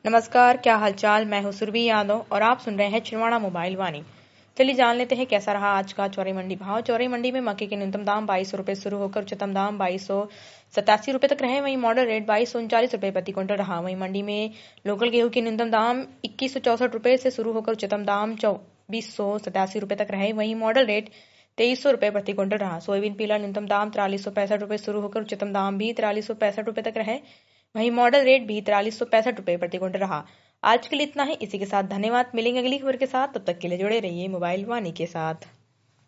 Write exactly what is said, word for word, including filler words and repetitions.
नमस्कार, क्या हालचाल। मैं हूं सुरभि यादव और आप सुन रहे हैं छिंदवाड़ा मोबाइल वाणी। चलिए जान लेते हैं कैसा रहा आज का चौरी मंडी भाव। चौरी मंडी में मक्के के न्यूनतम दाम बाईस सौ रुपए शुरू होकर उच्चतम दाम बाईस सौ सतासी रुपए तक रहे। वहीं मॉडल रेट बाईस सौ उनचालीस रुपए प्रति क्विंटल रहा। वहीं मंडी में लोकल गेहूं के न्यूनतम दाम इक्कीस सौ चौसठ रुपए से शुरू होकर उच्चतम दाम चौबीस सौ सतासी रुपए तक रहे। वहीं मॉडल रेट तेईस सौ रुपए प्रति क्विंटल रहा। सोयाबीन पीला न्यूनतम दाम तिरालीस सौ पैंसठ रुपए शुरू होकर उच्चतम दाम भी तिरालीस सौ पैंसठ रुपए तक रहे। वहीं मॉडल रेट भी तिरालीस सौ पैंसठ रुपए प्रति क्विंटल रहा। आज के लिए इतना ही। इसी के साथ धन्यवाद। मिलेंगे अगली खबर के साथ, तब तक के लिए जुड़े रहिए मोबाइल वाणी के साथ।